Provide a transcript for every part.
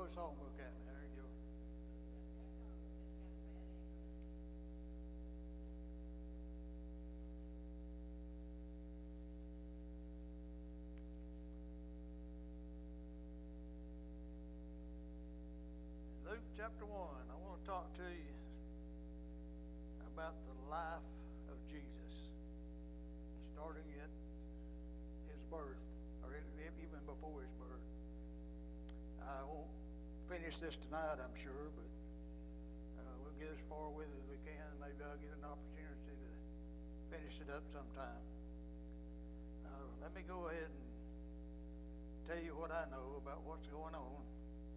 his songbook at me. There you go. Luke chapter 1. I want to talk to you about the life of Jesus, starting at his birth, or even before his birth. I won't finish this tonight, I'm sure, but we'll get as far with it as we can. Maybe I'll get an opportunity to finish it up sometime. Let me go ahead and tell you what I know about what's going on.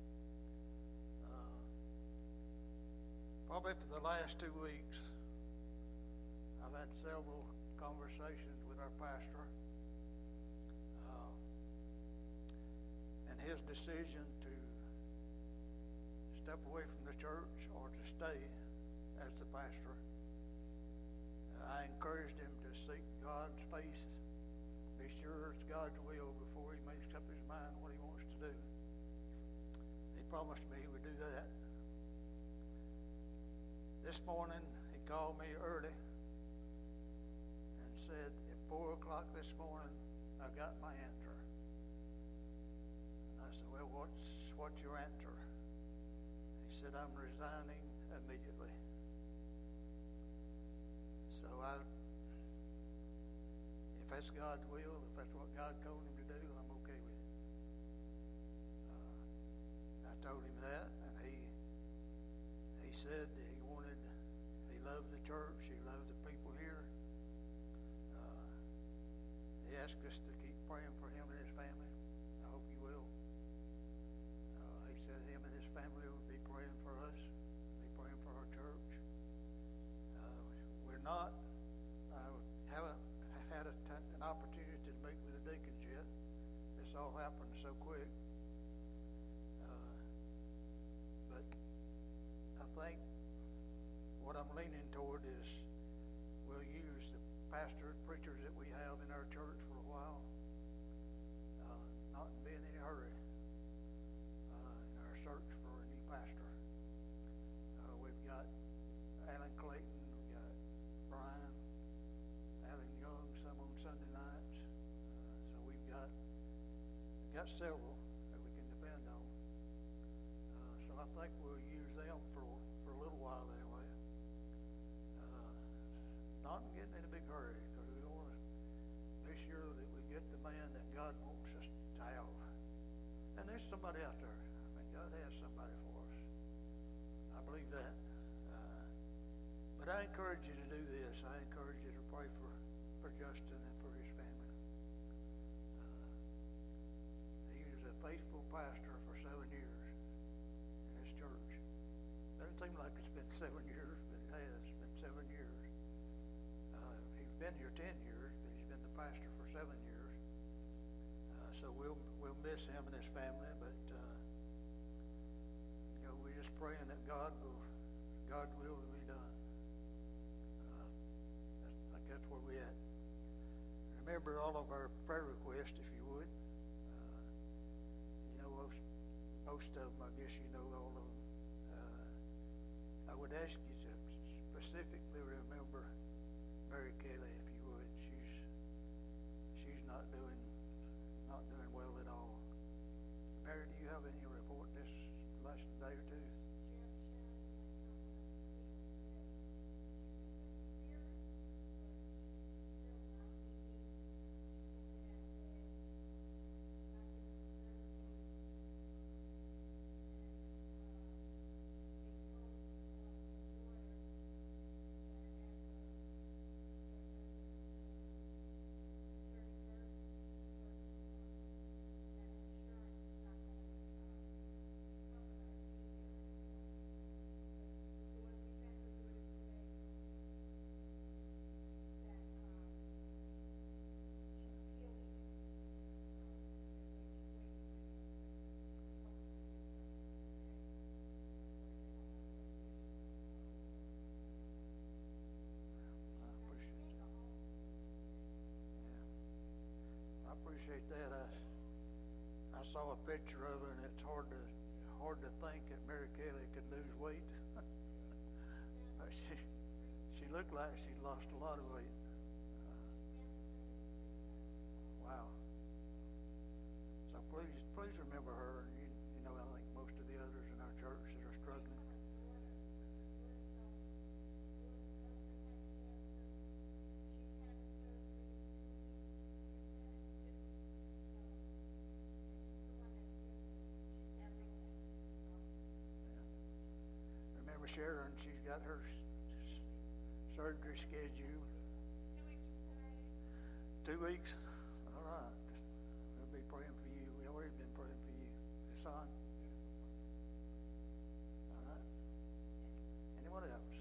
Probably for the last 2 weeks, I've had several conversations with our pastor, and his decision to step away from the church or to stay as the pastor. I encouraged him to seek God's face, be sure it's God's will before he makes up his mind what he wants to do. He promised me he would do that. This morning, he called me early and said, at 4 o'clock this morning, I got my answer. And I said, well, what's your answer? He said, I'm resigning immediately. So if that's God's will, if that's what God told him to do, I'm okay with it. I told him that, and he said he loved the church, he loved the people here. He asked us to keep praying for him and his family. I hope you will. He said him and his family would be praying for us, be praying for our church. I haven't had an opportunity to meet with the deacons yet. This all happened so quick. But I think what I'm leaning toward is we'll use the pastors, preachers that we have in our church for a while, not in being in any hurry in our search for a new pastor. We've got Alan Clayton, we've got Brian, Alan Young, some on Sunday nights. So we've got several that we can depend on. So I think we'll use them for a little while anyway. Not getting in a big hurry, because we want to be sure that we get the man that God wants us to have. And there's somebody out there. I mean, God has somebody for us. I believe that. But I encourage you to do this. I encourage you to pray for Justin and for his family. He was a faithful pastor for 7 years in his church. Doesn't seem like it's been 7 years, but it has. It's been 7 years. He's been here 10 years, but he's been the pastor for 7 years. So we'll miss him and his family, but we're just praying that God's will be done. I think that's where we're at. Remember all of our prayer requests, if you would. Most of them, I guess you know all of them. I would ask you to specifically remember Mary Kelly, if you would. She's not doing well at all. Mary, do you have any report this last day or two? I appreciate that. I saw a picture of her, and it's hard hard to think that Mary Kelly could lose weight. She looked like she lost a lot of weight. Wow. So please remember her. And you know, I think most of the others in our church that are struggling. Remember Sharon, she's got her surgery scheduled. 2 weeks. All right. We'll be praying for you. We've already been praying for you, son. All right. Anyone else?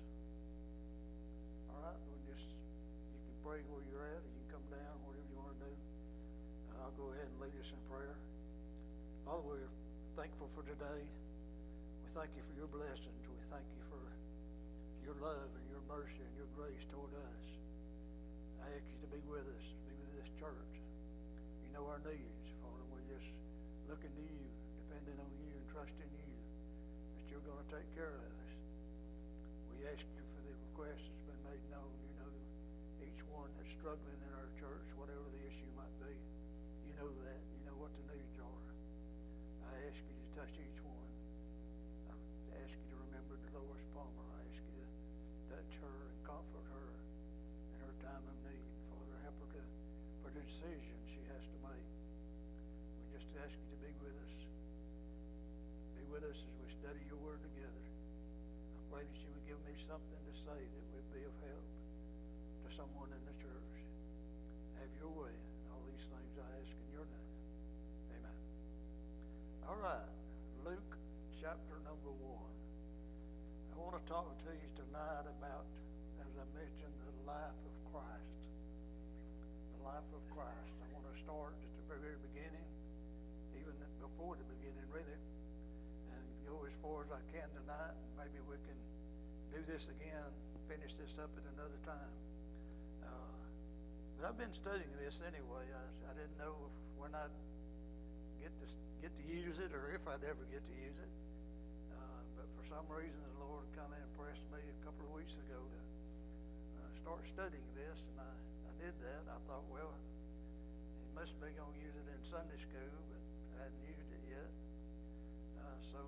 All right. You can pray where you're at, or you can come down, whatever you want to do. I'll go ahead and lead us in prayer. Father, we're thankful for today. We thank you for your blessings. We thank you for your love and your mercy and your grace toward us. I ask you to be with us, be with this church. You know our needs, Father. We're just looking to you, depending on you and trusting you that you're going to take care of us. We ask you for the request that's been made known. You know each one that's struggling in our church, whatever the issue might be. You know that. You know what the needs are. I ask you to touch each one. I ask you to remember Dolores Palmer. I ask you to touch her and comfort her in her time of need. Father, help her for the decision she has to make. We just ask you to be with us. Be with us as we study your word together. I pray that you would give me something to say that would be of help to someone in the church. Have your way. All these things I ask in your name. Amen. All right. Luke chapter number 1. I want to talk to you tonight about, as I mentioned, the life of Christ. The life of Christ. I want to start at the very beginning, even before the beginning, really, and go as far as I can tonight. And maybe we can do this again, finish this up at another time. But I've been studying this anyway. I didn't know when I'd get to use it or if I'd ever get to use it. But for some reason, the Lord kind of impressed me a couple of weeks ago to start studying this, and I did that. I thought, well, he must be going to use it in Sunday school, but I hadn't used it yet. So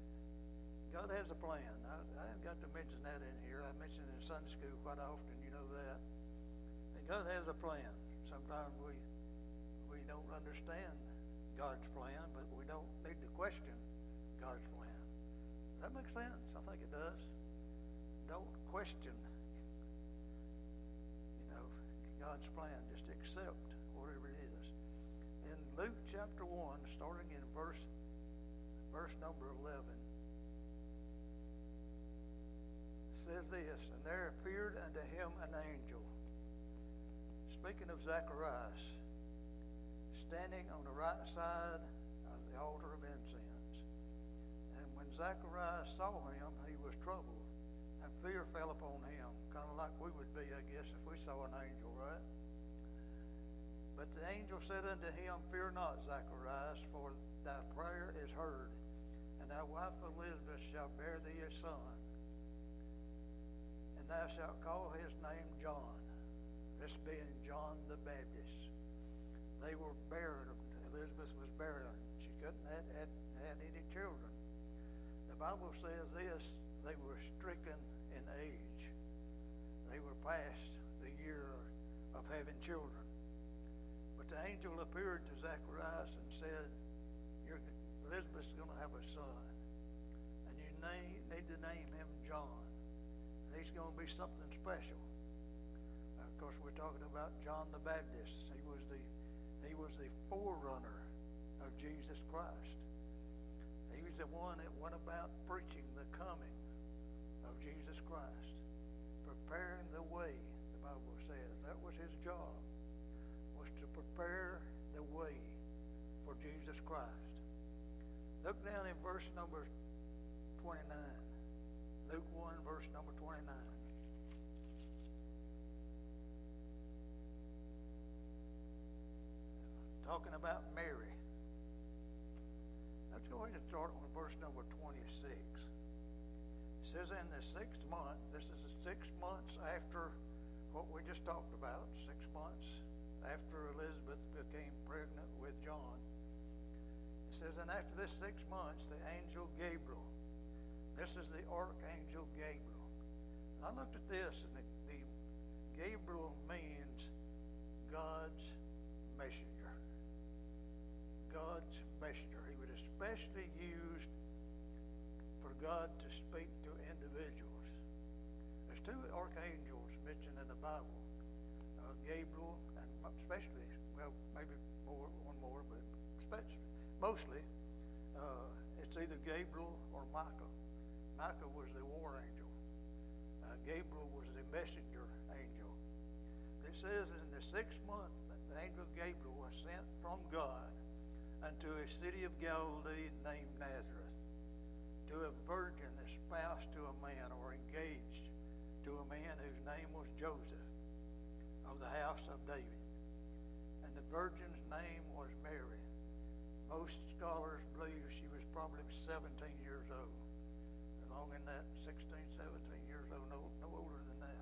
God has a plan. I haven't got to mention that in here. I mention it in Sunday school quite often, you know that. And God has a plan. Sometimes we don't understand God's plan, but we don't need to question God's plan. Does that make sense? I think it does. Don't question, God's plan. Just accept whatever it is. In Luke chapter 1, starting in verse number 11, says this, and there appeared unto him an angel, speaking of Zacharias, standing on the right side of the altar of incense. And when Zacharias saw him, he was troubled, and fear fell upon him, kind of like we would be, I guess, if we saw an angel, right? But the angel said unto him, Fear not, Zacharias, for thy prayer is heard, and thy wife Elizabeth shall bear thee a son, and thou shalt call his name John, this being John the Baptist. They were barren. Elizabeth was barren. She couldn't have any children. The Bible says this, they were stricken in age. They were past the year of having children. But the angel appeared to Zacharias and said, Elizabeth's going to have a son, and you need to name him John. And he's going to be something special. Of course, we're talking about John the Baptist. He was the forerunner of Jesus Christ. He was the one that went about preaching the coming of Jesus Christ, preparing the way, the Bible says. That was his job, was to prepare the way for Jesus Christ. Look down in verse number 29. Luke 1, verse number 29. Talking about Mary. Let's go ahead and start with verse number 26. It says, in the 6th month, this is the 6 months after what we just talked about, 6 months after Elizabeth became pregnant with John. It says, and after this 6 months, the angel Gabriel, this is the archangel Gabriel. I looked at this, and the Gabriel means God's messenger. God's messenger. He was especially used for God to speak to individuals. There's 2 archangels mentioned in the Bible, Gabriel, and especially, well, maybe one more, but mostly, it's either Gabriel or Michael. Michael was the war angel. Gabriel was the messenger angel. It says in the 6th month, the angel Gabriel was sent from God unto a city of Galilee named Nazareth, to a virgin espoused to a man, or engaged to a man whose name was Joseph, of the house of David. And the virgin's name was Mary. Most scholars believe she was probably 17 years old. Along in that, 16, 17 years old, no older than that.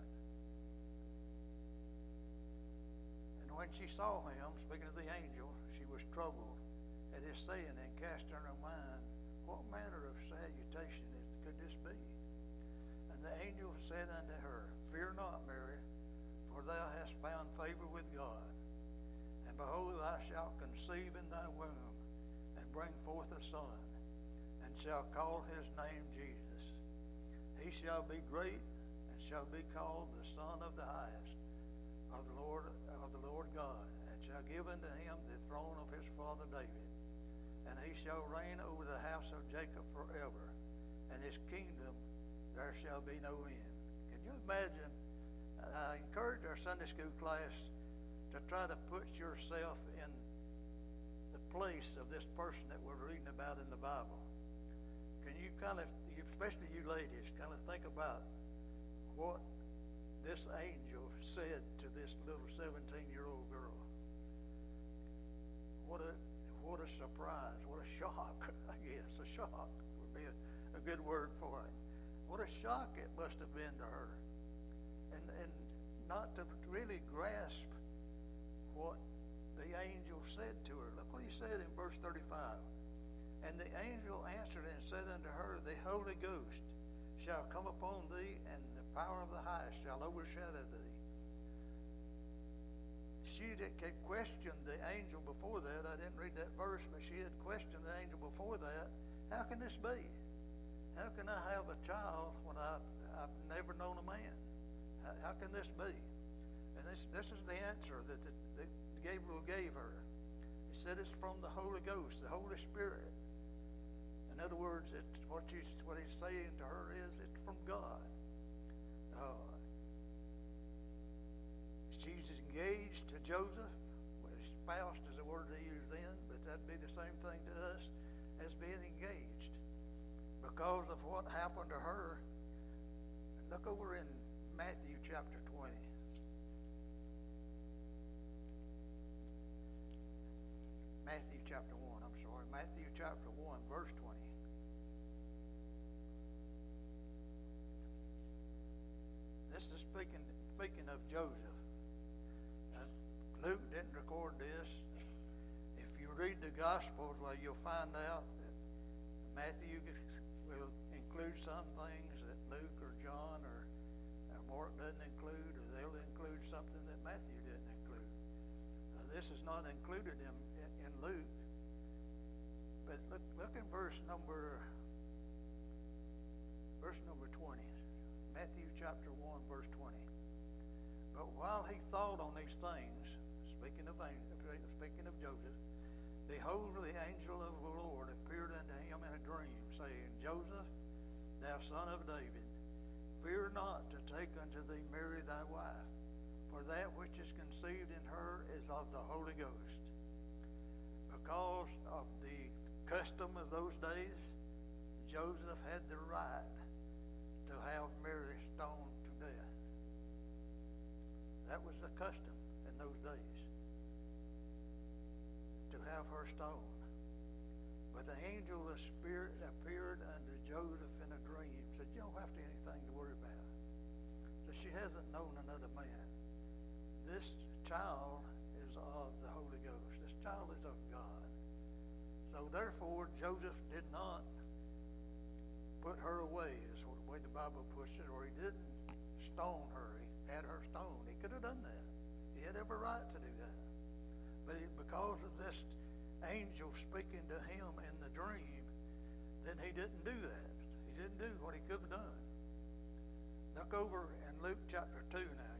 And when she saw him, speaking of the angel, she was troubled at his saying, and cast in her mind, what manner of salutation could this be? And the angel said unto her, fear not, Mary, for thou hast found favor with God. And behold, thou shalt conceive in thy womb, and bring forth a son, and shall call his name Jesus. He shall be great, and shall be called the Son of the Highest, of the Lord God, and shall give unto him the throne of his father David. And he shall reign over the house of Jacob forever, and his kingdom there shall be no end. Can you imagine? I encourage our Sunday school class to try to put yourself in the place of this person that we're reading about in the Bible. Can you kind of, especially you ladies, kind of think about what this angel said to this little 17-year-old girl? What a surprise, what a shock, I guess. A shock would be a good word for it. What a shock it must have been to her. And not to really grasp what the angel said to her. Look what he said in verse 35. And the angel answered and said unto her, the Holy Ghost shall come upon thee, and the power of the highest shall overshadow thee. She had questioned the angel before that. I didn't read that verse, but she had questioned the angel before that. How can this be? How can I have a child when I've never known a man? How can this be? And this is the answer that Gabriel gave her. He said it's from the Holy Ghost, the Holy Spirit. In other words, what he's saying to her is it's from God. She's engaged to Joseph. Well, espoused is the word they used then, but that'd be the same thing to us as being engaged. Because of what happened to her, look over in Matthew chapter 20. Matthew chapter 1, I'm sorry. Matthew chapter 1, verse 20. This is speaking of Joseph. Luke didn't record this. If you read the Gospels, well, you'll find out that Matthew will include some things that Luke or John or Mark doesn't include, or they'll include something that Matthew didn't include. This is not included in Luke. But look in verse number 20. Matthew chapter 1, verse 20. But while he thought on these things, speaking of Joseph, behold, the angel of the Lord appeared unto him in a dream, saying, Joseph, thou son of David, fear not to take unto thee Mary thy wife, for that which is conceived in her is of the Holy Ghost. Because of the custom of those days, Joseph had the right to have Mary stoned to death. That was the custom in those days, to have her stoned. But the angel of the Spirit appeared unto Joseph in a dream. Said, you don't have to anything to worry about. So she hasn't known another man. This child is of the Holy Ghost. This child is of God. So therefore, Joseph did not put her away, is the way the Bible puts it, or he didn't stone her. He had her stoned. He could have done that. He had every right to do that. But because of this angel speaking to him in the dream, then he didn't do that. He didn't do what he could have done. Look over in Luke chapter 2 now.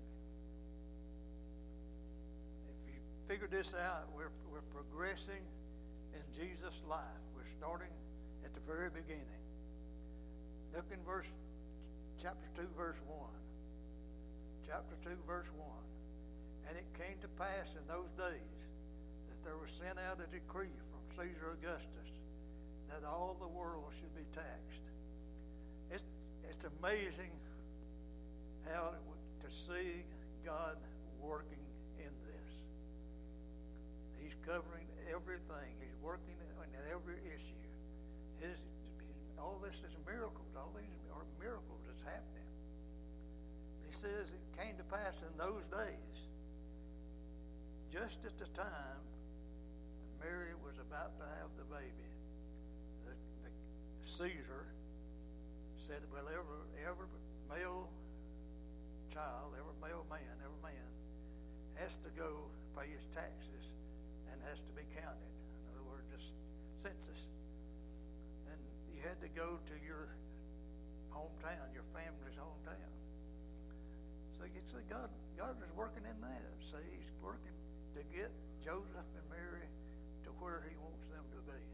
If you figure this out, we're progressing in Jesus' life. We're starting at the very beginning. Look in chapter 2, verse 1. Chapter 2, verse 1. And it came to pass in those days that there was sent out a decree from Caesar Augustus that all the world should be taxed. It's amazing how to see God working in this. He's covering everything. He's working on every issue. All this is miracles. All these are miracles that's happening. He says it came to pass in those days, just at the time Mary was about to have the baby, the Caesar said, well, every male child, every male man, every man has to go pay his taxes and has to be counted. In other words, just census. And you had to go to your hometown, your family's hometown. So you see, God is working in that. See, he's working to get Joseph and Mary to where he wants them to be.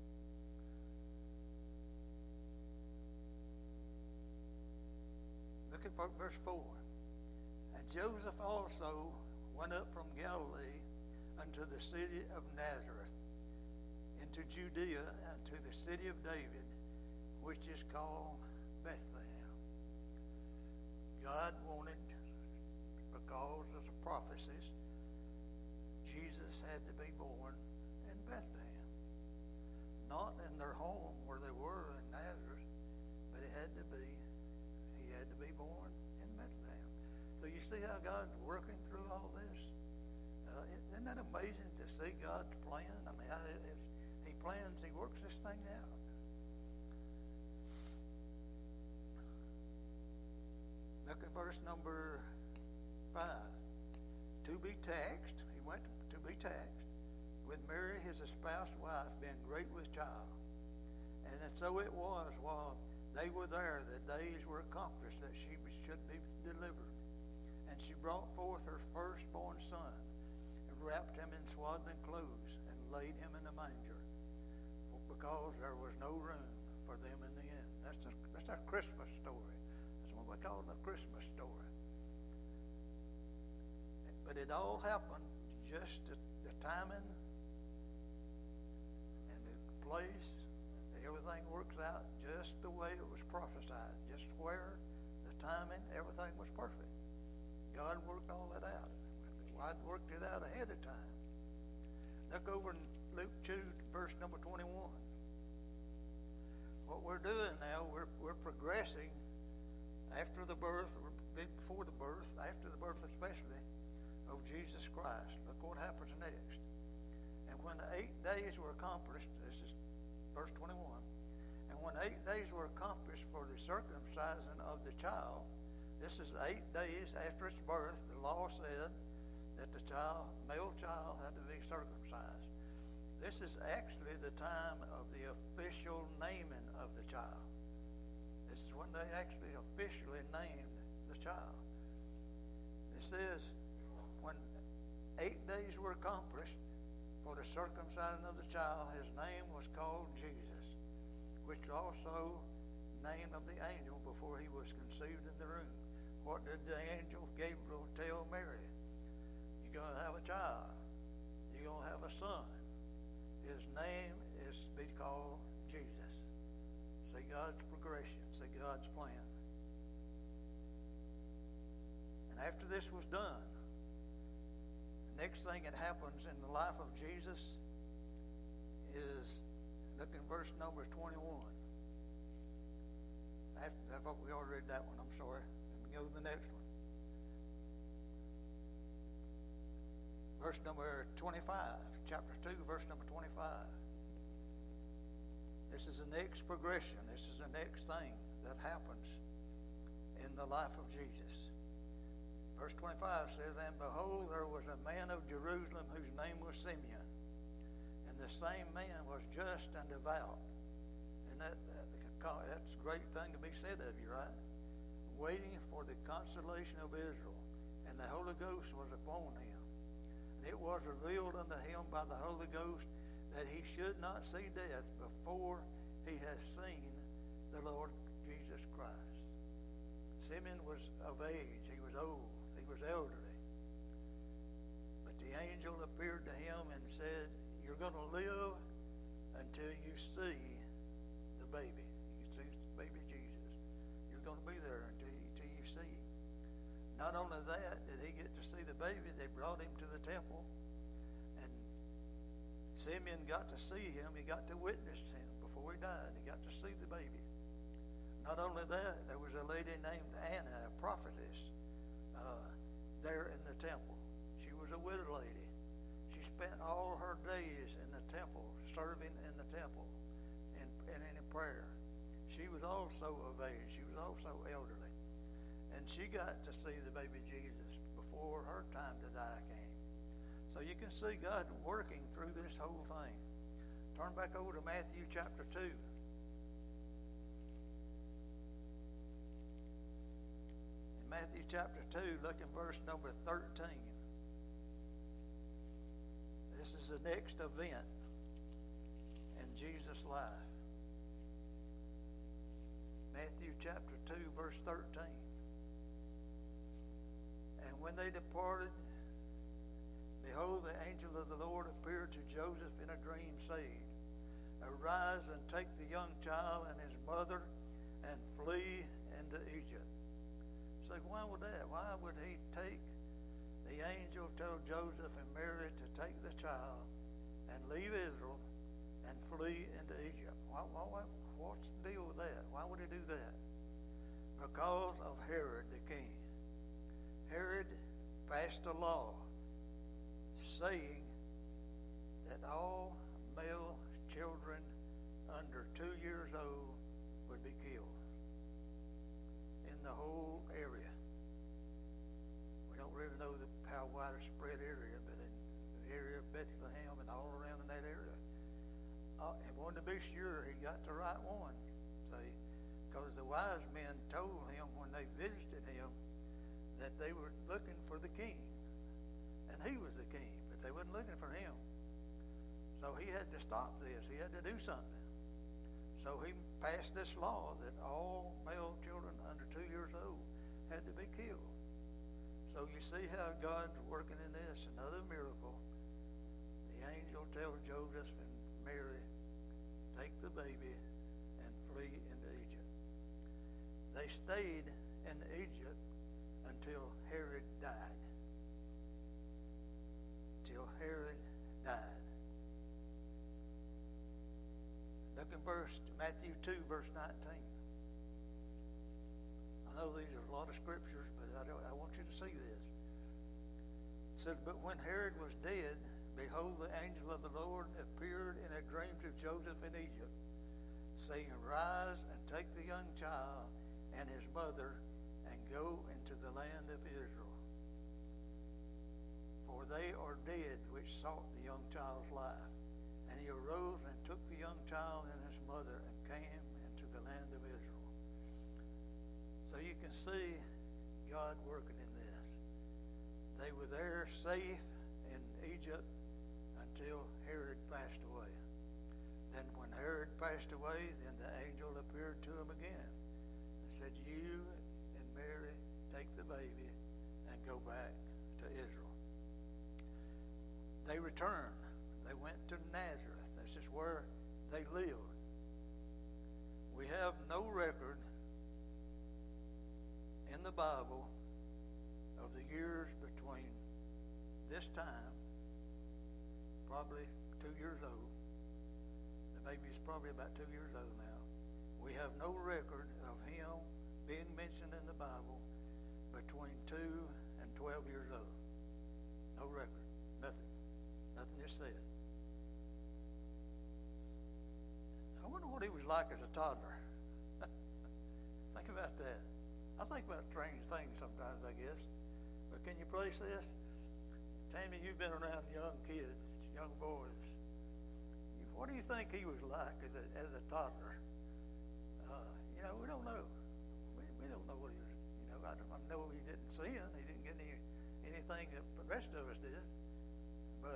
Look at verse 4. And Joseph also went up from Galilee unto the city of Nazareth, into Judea, unto the city of David, which is called Bethlehem. God wanted, because of the prophecies, Jesus had to be born in Bethlehem. Not in their home where they were in Nazareth, but he had to be born in Bethlehem. So you see how God's working through all this? Isn't that amazing to see God's plan? I mean, he plans, he works this thing out. Look at verse number 5. To be taxed, he went to be taxed, with Mary his espoused wife being great with child. And so it was while they were there, the days were accomplished that she should be delivered. And she brought forth her firstborn son, and wrapped him in swaddling clothes, and laid him in a manger, because there was no room for them in the inn. That's our Christmas story. That's what we call the Christmas story. But it all happened just at the timing and the place. Everything works out just the way it was prophesied. Just where, the timing, everything was perfect. God worked all that out. God worked it out ahead of time. Look over in Luke 2, verse number 21. What we're doing now, we're progressing after the birth, or before the birth, after the birth especially, of Jesus Christ. Look what happens next. And when the 8 days were accomplished, this is verse 21, and when 8 days were accomplished for the circumcision of the child, this is 8 days after its birth, the law said that the male child had to be circumcised. This is actually the time of the official naming of the child. This is when they actually officially named the child. It says, when 8 days were accomplished for the circumcision of the child, his name was called Jesus, which also name of the angel before he was conceived in the womb. What did the angel Gabriel tell Mary? You're going to have a child. You're going to have a son. His name is to be called Jesus. See God's progression. See God's plan. And after this was done, the next thing that happens in the life of Jesus is, look Look in verse number 21. We already read that one. I'm sorry. Let me go to the next one. Verse number 25. Chapter 2, verse number 25. This is the next progression. This is the next thing that happens in the life of Jesus. Verse 25 says, And behold, there was a man of Jerusalem whose name was Simeon. And the same man was just and devout. And that's a great thing to be said of you, right? Waiting for the consolation of Israel. And the Holy Ghost was upon him. And it was revealed unto him by the Holy Ghost that he should not see death before he has seen the Lord Jesus Christ. Simeon was of age. He was old. He was elderly. But the angel appeared to him and said, You're going to live until you see the baby. You see the baby Jesus. You're going to be there until you see him. Not only that, did he get to see the baby, they brought him to the temple. And Simeon got to see him. He got to witness him before he died. He got to see the baby. Not only that, there was a lady named Anna, a prophetess, there in the temple. She was a widow lady. She spent all her days in the temple, serving in the temple and in prayer. She was also of age. She was also elderly. And she got to see the baby Jesus before her time to die came. So you can see God working through this whole thing. Turn back over to Matthew chapter 2. Matthew chapter 2, look in verse number 13. This is the next event in Jesus' life. Matthew chapter 2, verse 13. And when they departed, behold, the angel of the Lord appeared to Joseph in a dream, saying, Arise and take the young child and his mother and flee into Egypt. So why would that? Why would he take? The angel told Joseph and Mary to take the child and leave Israel and flee into Egypt. What's the deal with that? Why would he do that? Because of Herod the king. Herod passed a law saying that all male children under 2 years old would be killed in the whole area. We don't really know how widespread area, but in the area of Bethlehem and all around in that area. And wanted to be sure he got the right one, see, because the wise men told him when they visited him that they were looking for the king, and he was the king, but they wasn't looking for him. So he had to stop this. He had to do something. So he passed this law that all male children under 2 years old had to be killed. So you see how God's working in this. Another miracle. The angel tells Joseph and Mary, take the baby and flee into Egypt. They stayed in Egypt until Herod died. Till Herod died. Look in Matthew 2, verse 19. I know these are a lot of scriptures, but I want you to see this. It says, But when Herod was dead, behold, the angel of the Lord appeared in a dream to Joseph in Egypt, saying, Rise and take the young child and his mother and go into the land of Israel. For they are dead which sought the young child's life. And he arose and took the young child and his mother and came into the land of Israel. So you can see God working in this. They were there safe in Egypt until Herod passed away. Then when Herod passed away, then the angel appeared to him again and said, You and Mary take the baby and go back to Israel. They returned. They went to Nazareth. This is where they lived. We have no record in the Bible of the years between this time, probably 2 years old, the maybe he's probably about 2 years old now. We have no record of him being mentioned in the Bible between 2 and 12 years old. No record. Nothing. Nothing is said. I wonder what he was like as a toddler. Think about that. I think about strange things sometimes, I guess. But can you place this? Tammy, you've been around young kids, young boys. What do you think he was like as a toddler? We don't know. We don't know what he was. I know he didn't sin. He didn't get anything that the rest of us did. But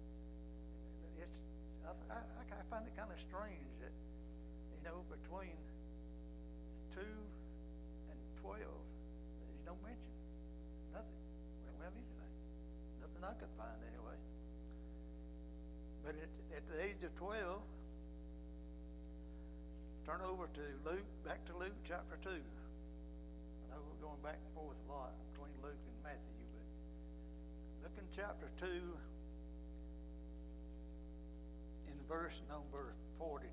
I find it kind of strange that between 2 and 12, there's no mention. Nothing. We don't have anything. Nothing I could find anyway. But at the age of 12, turn over to back to Luke chapter 2. I know we're going back and forth a lot between Luke and Matthew, but look in chapter 2 in verse number 42.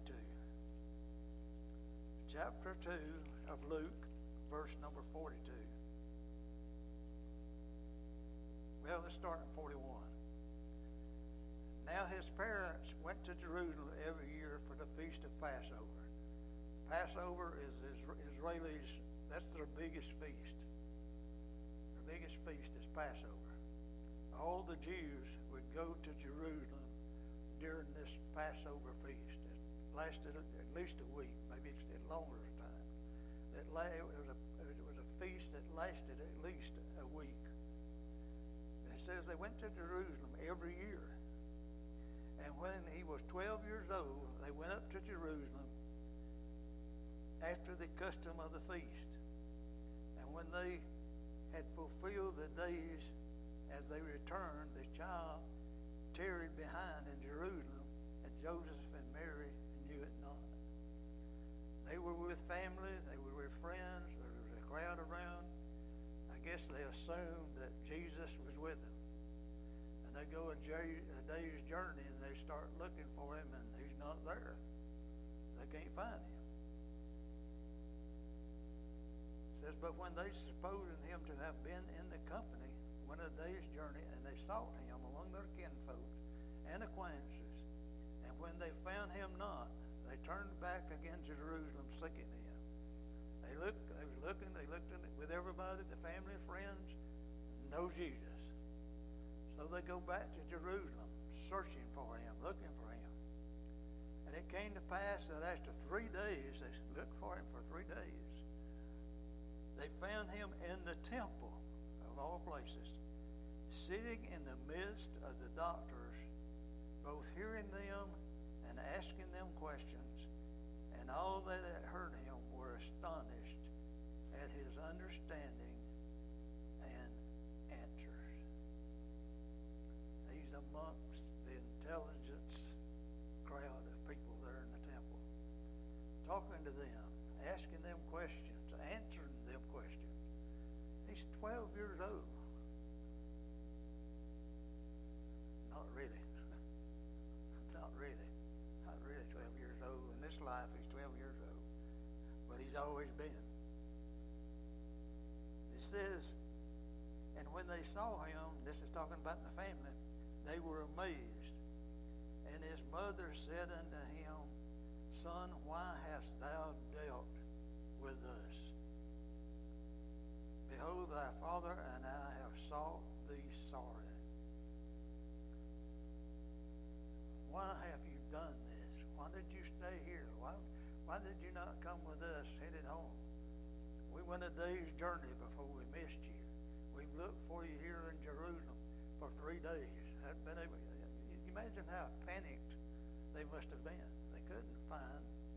Chapter 2 of Luke, verse number 42. Well, let's start in 41. Now his parents went to Jerusalem every year for the feast of Passover. Passover is Israelis, that's their biggest feast. Their biggest feast is Passover. All the Jews would go to Jerusalem during this Passover feast. It lasted at least a week, maybe it's longer time. It was a feast that lasted at least a week. It says they went to Jerusalem every year. And when he was 12 years old, they went up to Jerusalem after the custom of the feast. And when they had fulfilled the days as they returned, the child tarried behind in Jerusalem, and Joseph and Mary knew it not. They were with family, they were with friends, there was a crowd around. I guess they assumed that Jesus was with them. And they go a day's journey and they start looking for him, and he's not there. They can't find him. It says, but when they supposed him to have been in the company, went a day's journey, and they sought him among their kinfolk and acquaintances. And when they found him not, they turned back again to Jerusalem, seeking him. They was looking with everybody, the family, friends, no Jesus. So they go back to Jerusalem, searching for him, looking for him. And it came to pass that after 3 days, they looked for him for 3 days. They found him in the temple, of all places, sitting in the midst of the doctors, both hearing them and asking them questions. And all that had heard him were astonished at his understanding and answers. He's amongst the intelligence crowd of people there in the temple, talking to them, asking them questions, answering them questions. He's 12 years old. Not really. Not really 12 years old. In this life, he's 12 years old. But he's always been. It says, and when they saw him, this is talking about the family, they were amazed. And his mother said unto him, Son, why hast thou dealt with us? Behold, thy father and I have sought thee sorry. Why have you done this? Why did you stay here? Why did you not come with us headed home? We went a day's journey before we missed you. We've looked for you here in Jerusalem for 3 days. Imagine how panicked they must have been. They couldn't find.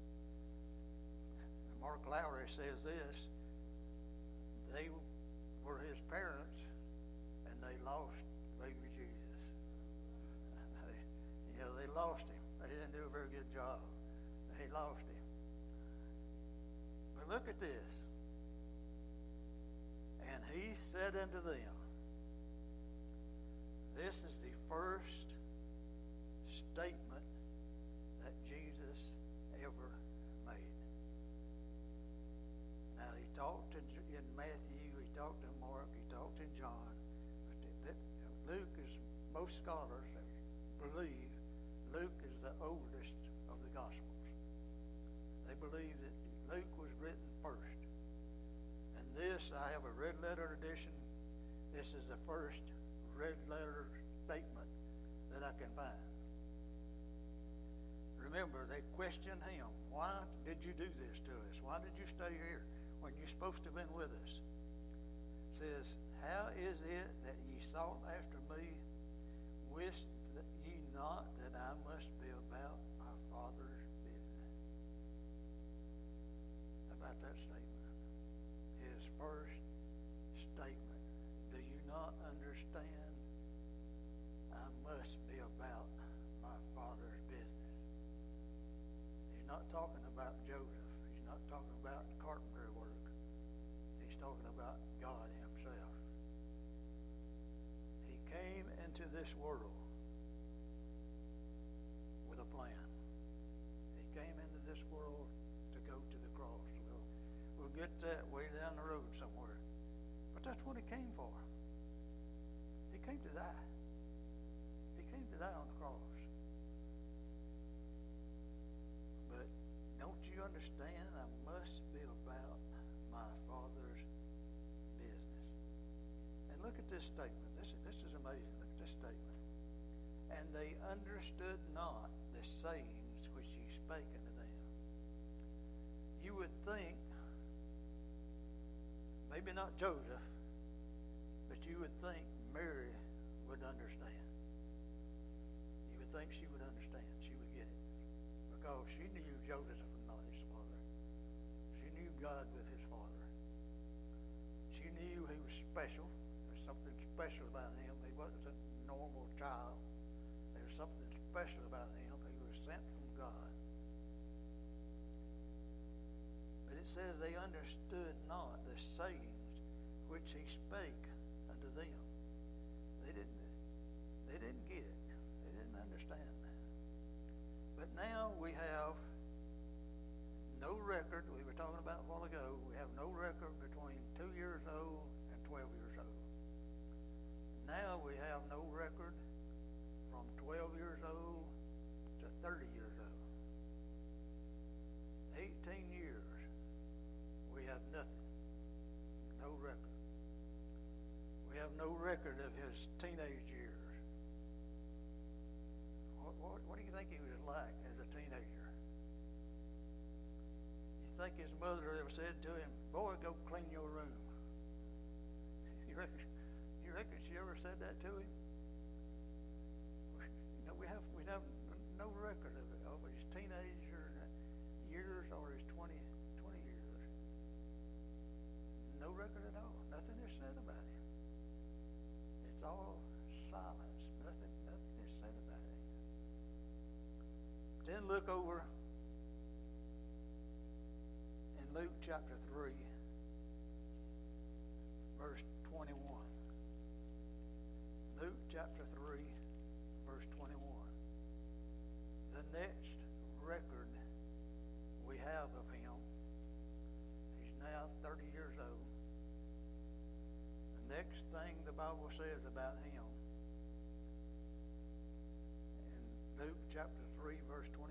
Mark Lowry says this: they were his parents, and they lost baby Jesus. They lost him. They didn't do a very good job. They lost him. But look at this. And he said unto them, this is the first statement that Jesus in Matthew, he talked in Mark, he talked in John. Luke is, most scholars believe Luke is the oldest of the Gospels. They believe that Luke was written first. And this, I have a red letter edition. This is the first red letter statement that I can find. Remember, they questioned him. Why did you do this to us? Why did you stay here when you're supposed to have been with us? It says, how is it that ye sought after me? Wist ye not that I must be about my Father's business? How about that statement? His first statement. Do you not understand? I must be about my Father's business. He's not talking about Joseph. He's not talking about carpentry work. He's talking about God himself. He came into this world with a plan. He came into this world to go to the cross. We'll get that way down the road somewhere. But that's what he came for. He came to die. He came to die on the cross. But don't you understand? I must be about my Father's business. And look at this statement. This is amazing. Look at this statement. And they understood not the sayings which he spake unto them. You would think, maybe not Joseph, but you would think Mary would understand. You would think she would understand. She would get it. Because she knew Joseph was not his father. She knew God with his father. She knew he was special. There's something special about him. He wasn't a normal child. There's something special about him. He was sent from God. But it says they understood not the sayings which he spake unto them. They didn't get it. They didn't understand that. But now we have no record. We were talking about a while ago. We have no record between 2 years old and 12 years old. Now we have no record from 12 years old to 30 years old. 18 years, we have nothing. No record. We have no record of his teenage years. What do you think he was like as a teenager? You think his mother ever said to him, boy, go clean your room? You reckon she ever said that to him? You know, we have no record of his teenager years or his 20 years. No record at all. Nothing is said about him. It's all silence. Nothing is said about him. Then look over in Luke chapter 3, verse 21. Luke chapter 3, verse 21. The next record we have of him, he's now 30 years old. The next thing the Bible says about him in Luke chapter 3, verse 21.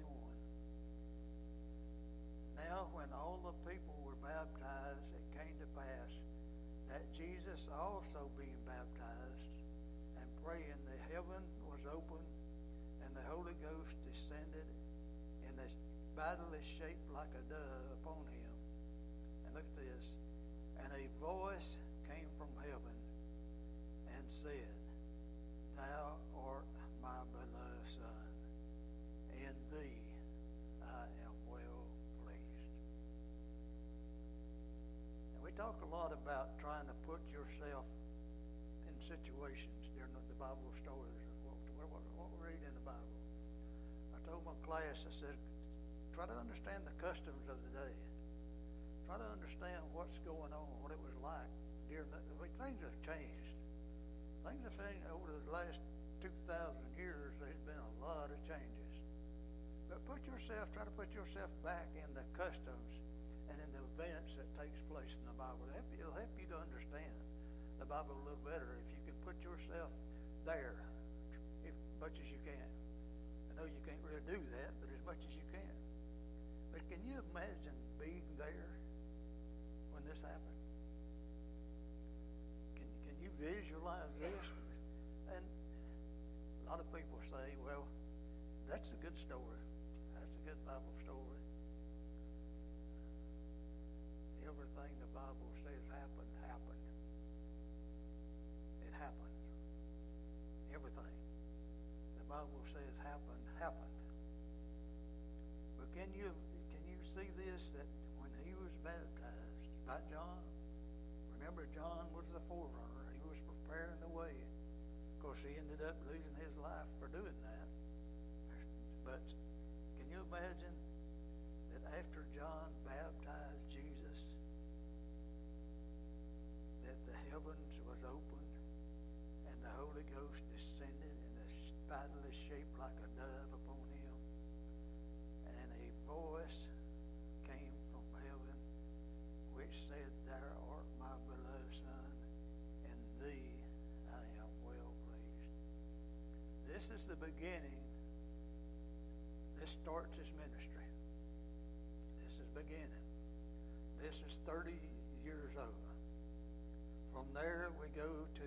Now when all the people were baptized, it came to pass that Jesus also being baptized and praying, the heaven was opened and the Holy Ghost descended in a bodily shape like a dove upon him. And look at this. And a voice came from heaven and said, Thou art my beloved Son, in thee I am well pleased. And we talk a lot about trying to put yourself in situations during the Bible stories, what we read in the Bible. I told my class, I said, try to understand the customs of the day. Try to understand what's going on, what it was like during that. Things have changed. Things have changed over the last 2,000 years. There's been a lot of changes. But try to put yourself back in the customs and in the events that takes place in the Bible. It'll help you to understand the Bible a little better if you can put yourself there as much as you can. I know you can't really do that, but as much as you can. But can you imagine being there when this happened? Can you visualize this? And a lot of people say, well, that's a good story. That's a good Bible story. Everything the Bible says happened, happened. It happened. Everything the Bible says happened, happened. But can you see this, that when he was baptized by John, remember John was the forerunner. He was preparing the way. Of course, he ended up losing his life for doing that. But can you imagine that after John baptized Jesus, that the heavens was opened and the Holy Ghost descended in a bodily shape like a dove upon him, and a voice came from heaven which said, "Thou art my beloved Son, in thee I am well pleased." This is the beginning. This starts his ministry. This is beginning. This is 30 years old. From there we go to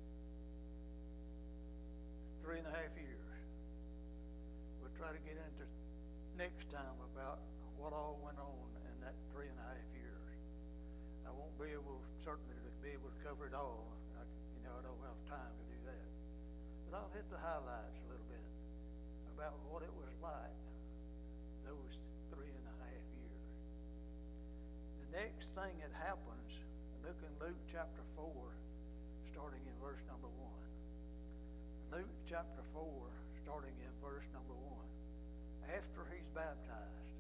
3.5 years. We'll try to get into next time about what all went on in that 3.5 years. I won't be able, certainly, to be able to cover it all. I don't have time to do that. But I'll hit the highlights a little bit about what it was like those 3.5 years. The next thing that happens, look in Luke chapter 4, starting in verse number 1. Luke chapter 4, starting in verse number 1. After he's baptized,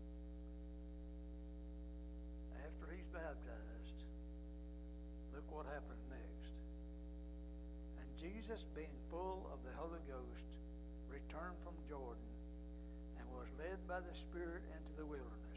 look what happens next. And Jesus, being full of the Holy Ghost, returned from Jordan and was led by the Spirit into the wilderness.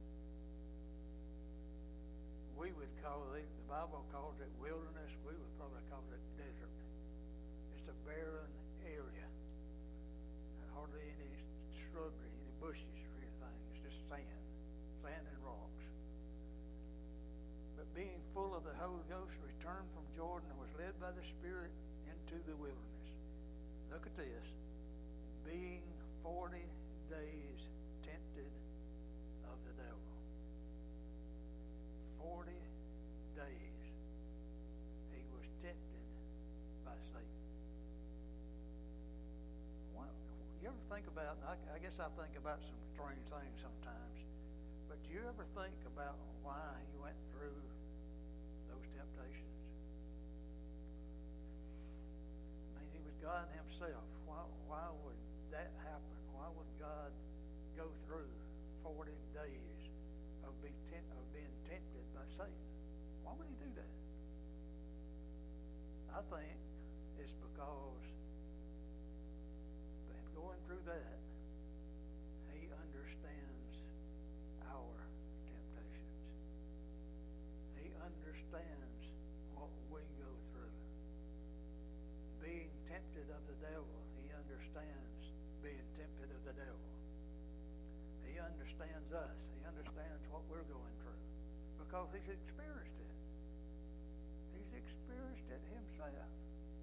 We would call it, the Bible calls it wilderness, we would probably call it desert. It's a barren area. Hardly any shrubbery, any bushes or anything. It's just sand and rocks. But being full of the Holy Ghost, returned from Jordan and was led by the Spirit into the wilderness. Look at this. Being 40 days tempted of the devil. 40 days he was tempted by Satan. Well, you ever think about, I guess I think about some strange things sometimes, but do you ever think about why he went through those temptations? I mean, he was God himself. Why would that happen? Why would God go through 40 days of being tempted by Satan? Why would he do that? I think it's because going through that, he understands our temptations. He understands what we go through. Being tempted of the devil, he understands being tempted of the devil. He understands us. He understands what we're going through because he's experienced it. He's experienced it himself.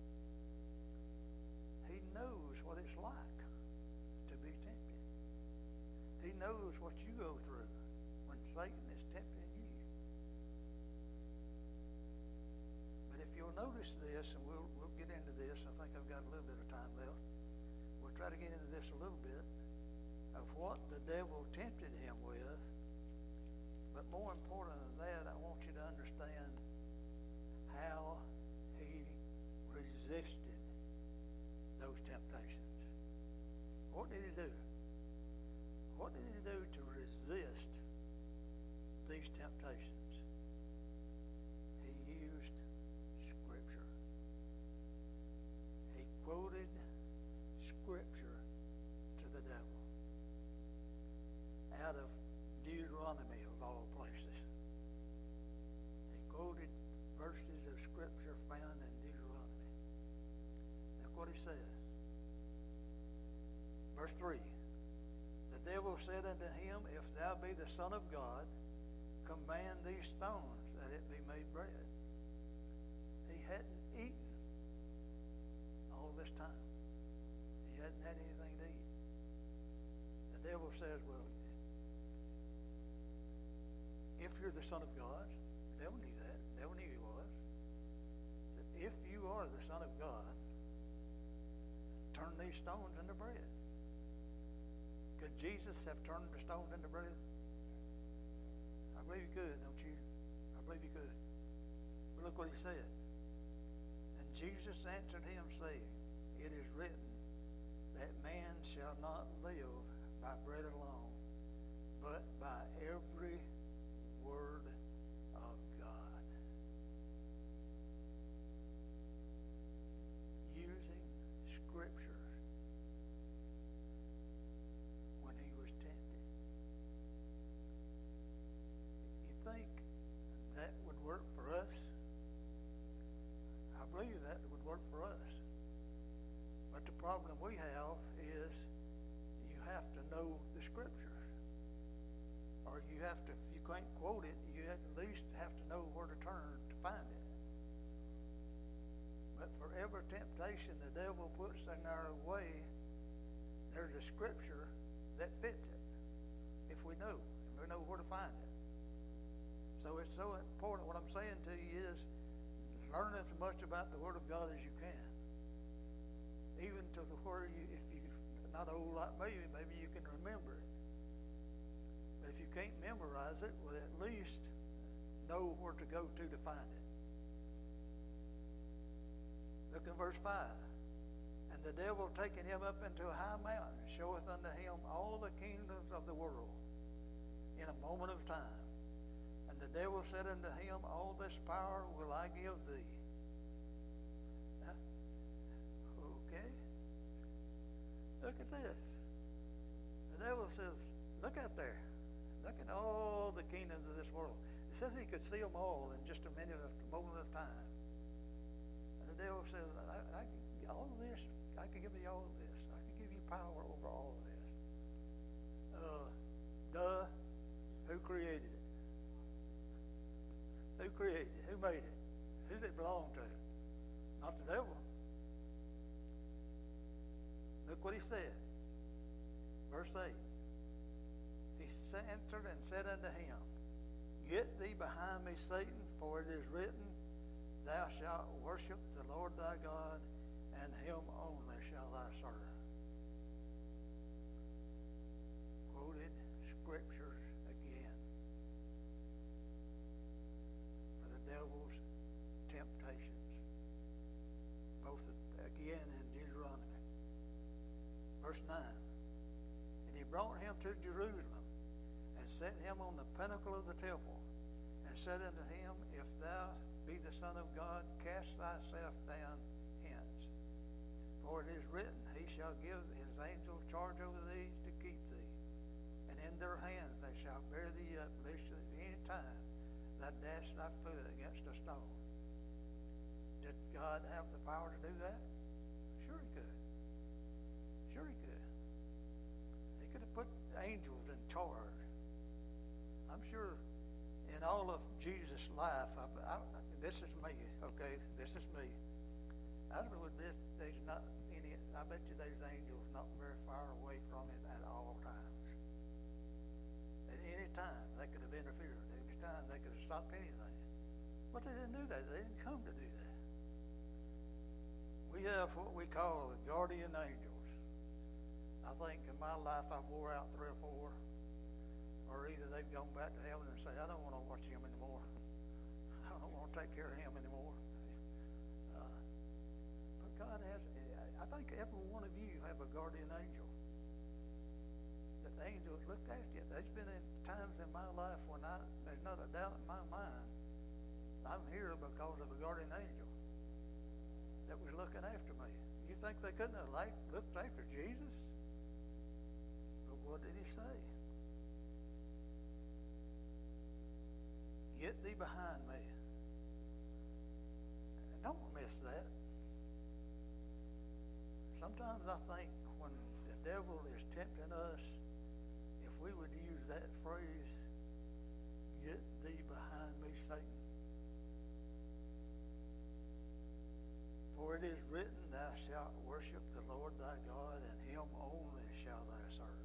He knows what it's like to be tempted. He knows what you go through when Satan is tempting you. But if you'll notice this, and we'll get into this, I think I've got a little bit of time left. We'll try to get into this a little bit of what the devil tempted him with. But more important than that, I want you to understand how he resisted those temptations. What did he do? What did he do to resist these temptations? He used Scripture. He quoted Scripture to the devil. Out of Deuteronomy of all places. He quoted verses of Scripture found in Deuteronomy. Look what he says. Verse 3. The devil said unto him, If thou be the Son of God, command these stones that it be made bread. He hadn't eaten all this time. He hadn't had anything to eat. The devil says, well, if you're the Son of God, the devil knew that. The devil knew he was. He said, if you are the Son of God, turn these stones into bread. Could Jesus have turned the stones into bread? I believe he could, don't you? I believe he could. But look what he said. And Jesus answered him, saying, It is written that man shall not live by bread alone, but by every word of God. Using scriptures when he was tempted. You think that would work for us? I believe that would work for us. But the problem we have is you have to know the scriptures. Or you have to, if you can't quote it, you at least have to know where to turn to find it. But for every temptation the devil puts in our way, there's a scripture that fits it. If we know where to find it. So it's so important. What I'm saying to you is learn as much about the Word of God as you can. Even to the where you, if you're not old like me, maybe you can remember it. But if you can't memorize it, well, at least know where to go to find it. Look in verse 5. And the devil taking him up into a high mountain showeth unto him all the kingdoms of the world in a moment of time. And the devil said unto him, All this power will I give thee. Okay. Look at this. The devil says, look out there. Look at all the kingdoms of this world. It says he could see them all in just a moment of time. And the devil says, all of this, I can give you all of this. I can give you power over all of this. Who created it? Who created it? Who made it? Who does it belong to? Not the devil. Look what he said. Verse 8. He answered and said unto him, Get thee behind me, Satan, for it is written, Thou shalt worship the Lord thy God, and him only shall thou serve. Quoted scriptures again for the devil's temptations. Both again in Deuteronomy. Verse 9. And he brought him to Jerusalem, and set him on the pinnacle of the temple, and said unto him, If thou be the Son of God, cast thyself down hence. For it is written, He shall give his angels charge over thee to keep thee. And in their hands they shall bear thee up, lest at any time thou dash thy foot against a stone. Did God have the power to do that? Sure he could. Sure he could. He could have put angels in charge. I'm sure in all of Jesus' life, this is me, okay? This is me. I would bet there's not any. I bet you there's angels not very far away from it at all times. At any time, they could have interfered. At any time, they could have stopped anything. But they didn't do that. They didn't come to do that. We have what we call the guardian angels. I think in my life I wore out 3 or 4. Or either they've gone back to heaven and say, I don't want to watch him anymore. I don't want to take care of him anymore. But God has, I think every one of you have a guardian angel. That the angels looked after you. There's been times in my life when there's not a doubt in my mind, I'm here because of a guardian angel that was looking after me. You think they couldn't have looked after Jesus? But what did he say? get thee behind me. And don't miss that. Sometimes I think when the devil is tempting us, if we would use that phrase, get thee behind me, Satan. For it is written, thou shalt worship the Lord thy God, and him only shalt thou serve.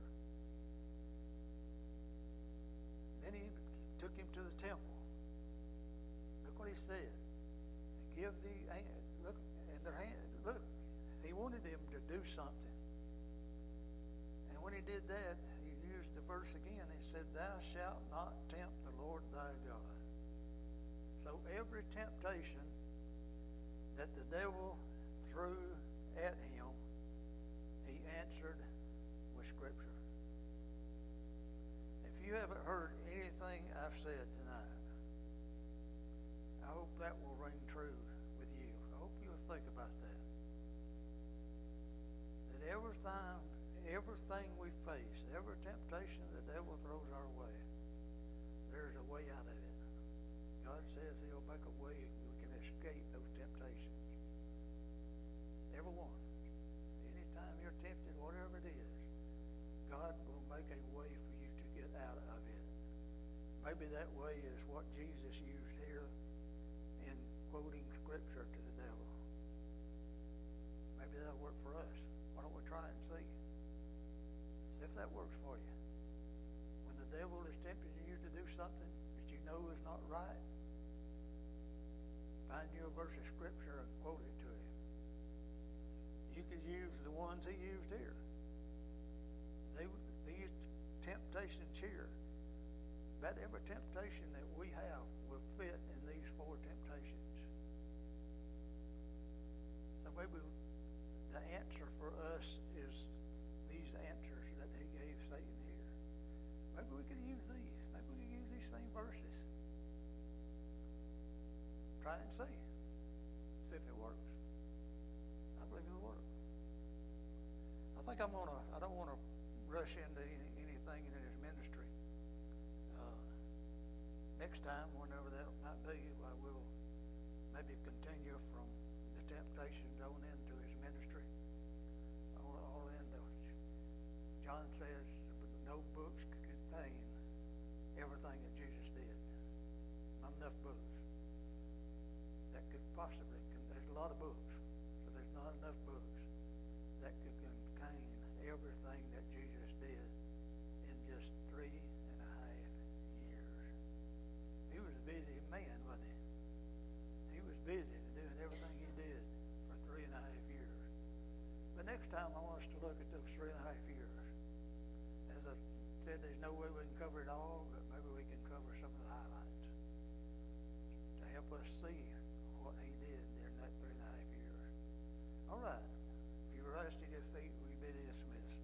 Then he took him to the temple. Look what he said. Give thee, look, in their hand, look, he wanted them to do something. And when he did that, he used the verse again. He said, thou shalt not tempt the Lord thy God. So every temptation that the devil threw at him, he answered with Scripture. If you haven't heard anything I've said tonight, I hope that will ring true with you. I hope you'll think about that. That everything we face, every temptation the devil throws our way, there's a way out of it. God says he'll make a way we can escape those temptations. Every one. Anytime you're tempted, whatever it is, God will make a way for you to get out of it. Maybe that way is what Jesus used here in quoting Scripture to the devil. Maybe that'll work for us. Why don't we try it and see? See if that works for you. When the devil is tempting you to do something that you know is not right, find you a verse of Scripture and quote it to him. You could use the ones he used here. These temptations here, about every temptation that we have will fit in these four temptations. So maybe the answer for us is these answers that he gave Satan here. Maybe we could use these. Maybe we could use these same verses. Try it and see. See if it works. I believe it'll work. I think I don't want to rush into anything in his ministry. Next time, whenever that might be, I will maybe continue from the temptations on into his ministry. All into, John says, no books could contain everything that Jesus did. Not enough books. That could possibly, there's a lot of books, so there's not enough books that could contain everything that Jesus did in just 3.5 years. He was a busy man, wasn't he? He was busy doing everything he did for 3.5 years. But next time I want us to look at those 3.5 years. As I said, there's no way we can cover it all, but maybe we can cover some of the highlights to help us see what he did during that 3.5 years. All right. If you rise to your feet, we be dismissed.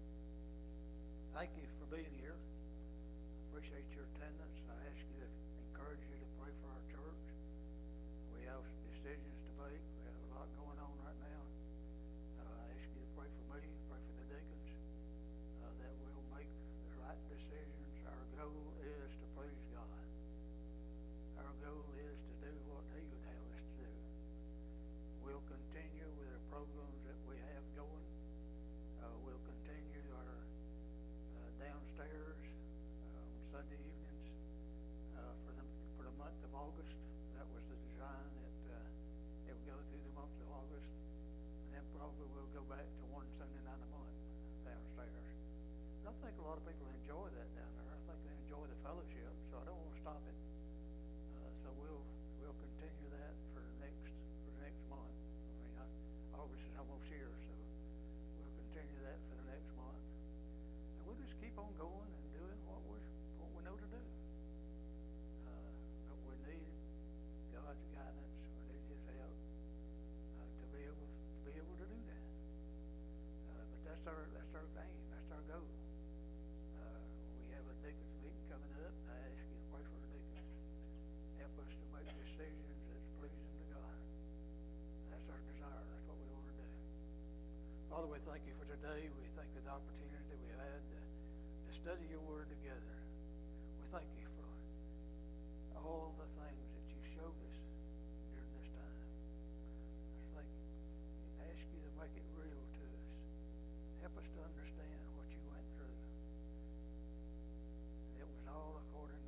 Thank you for being here. Appreciate your attendance. I ask you to encourage you to pray for our church. We have decisions to make. We have a lot going on right now. I ask you to pray for me, pray for the deacons, that we'll make the right decisions. Our goal is to please God. Our goal is to do what he would have us to do. We'll continue with the programs that we have going. We'll continue our downstairs on Sunday evenings for the month of August. That was the design that it would go through the month of August, and then probably we'll go back to one Sunday night a month downstairs. But I think a lot of people enjoy that down there. I think they enjoy the fellowship, so I don't want to stop it. So we'll continue that for the next month. I mean, August is almost here, so we'll continue that for the next month. And we'll just keep on going and doing what we know to do. But we need God's guidance. We need his help to be able to do that. But that's our aim. That's our goal. We have a deacons meeting coming up. I ask you to pray for the deacons. Help us to make decisions that's pleasing to God. That's our desire. That's what we want to do. Father, we thank you for today. We thank you for the opportunity that we had to study your word together. We thank you for all the things that you showed us during this time. I think ask you to make it real to us. Help us to understand what you went through. It was all according